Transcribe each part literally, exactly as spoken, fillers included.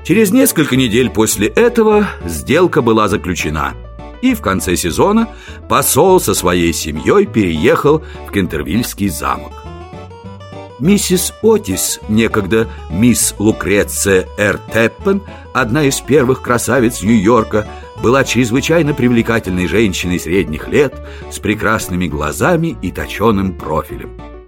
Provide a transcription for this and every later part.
Через несколько недель после этого сделка была заключена, и в конце сезона посол со своей семьей переехал в Кентервильский замок. Миссис Отис, некогда мисс Лукреция Р. Теппен, одна из первых красавиц Нью-Йорка, была чрезвычайно привлекательной женщиной средних лет с прекрасными глазами и точеным профилем.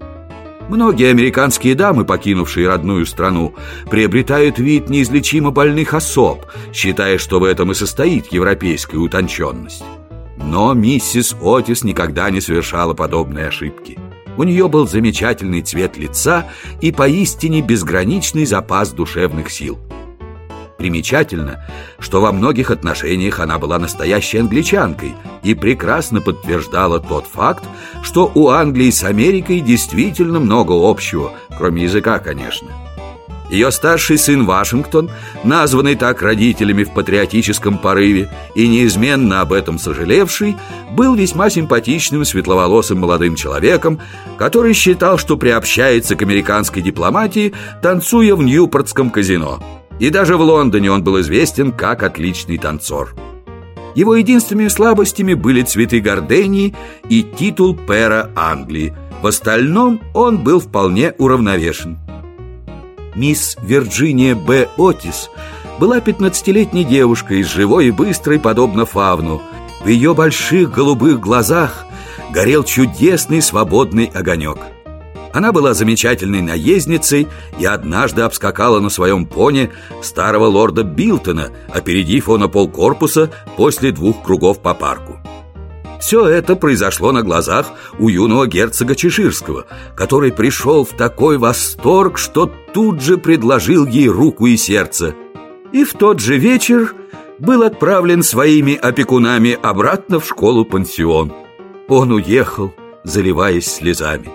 Многие американские дамы, покинувшие родную страну, приобретают вид неизлечимо больных особ, считая, что в этом и состоит европейская утонченность. Но миссис Отис никогда не совершала подобной ошибки. У нее был замечательный цвет лица и поистине безграничный запас душевных сил. Примечательно, что во многих отношениях она была настоящей англичанкой и прекрасно подтверждала тот факт, что у Англии с Америкой действительно много общего, кроме языка, конечно. Ее старший сын Вашингтон, названный так родителями в патриотическом порыве и неизменно об этом сожалевший, был весьма симпатичным светловолосым молодым человеком, который считал, что приобщается к американской дипломатии, танцуя в Ньюпортском казино. И даже в Лондоне он был известен как отличный танцор. Его единственными слабостями были цветы гордении и титул пэра Англии. В остальном он был вполне уравновешен. Мисс Вирджиния Б. Отис была пятнадцатилетней девушкой, живой и быстрой, подобно фавну. В ее больших голубых глазах горел чудесный свободный огонек. Она была замечательной наездницей и однажды обскакала на своем пони старого лорда Билтона, опередив его на полкорпуса после двух кругов по парку. Все это произошло на глазах у юного герцога Чеширского, который пришел в такой восторг, что тут же предложил ей руку и сердце. И в тот же вечер был отправлен своими опекунами обратно в школу-пансион. Он уехал, заливаясь слезами.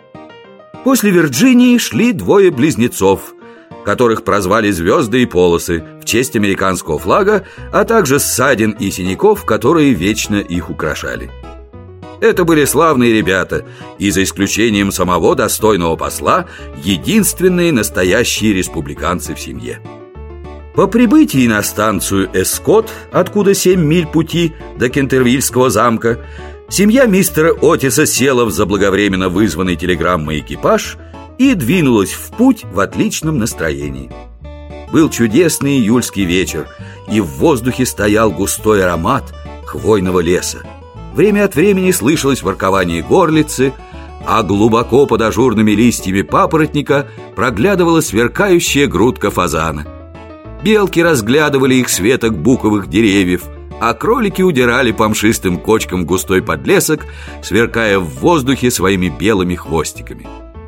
После Вирджинии шли двое близнецов, которых прозвали «Звезды и полосы» в честь американского флага, а также ссадин и синяков, которые вечно их украшали. Это были славные ребята, и за исключением самого достойного посла, единственные настоящие республиканцы в семье. По прибытии на станцию Эскот, откуда семь миль пути до Кентервильского замка, семья мистера Отиса села в заблаговременно вызванный телеграммой экипаж и двинулась в путь в отличном настроении. Был чудесный июльский вечер, и в воздухе стоял густой аромат хвойного леса. Время от времени слышалось воркование горлицы, а глубоко под ажурными листьями папоротника проглядывала сверкающая грудка фазана. Белки разглядывали их с веток буковых деревьев, а кролики удирали по мшистым кочкам в густой подлесок, сверкая в воздухе своими белыми хвостиками.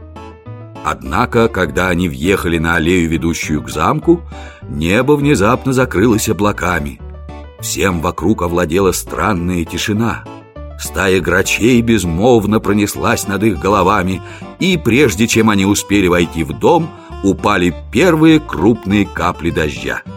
Однако, когда они въехали на аллею, ведущую к замку, небо внезапно закрылось облаками. Всем вокруг овладела странная тишина. Стая грачей безмолвно пронеслась над их головами, и прежде чем они успели войти в дом, упали первые крупные капли дождя.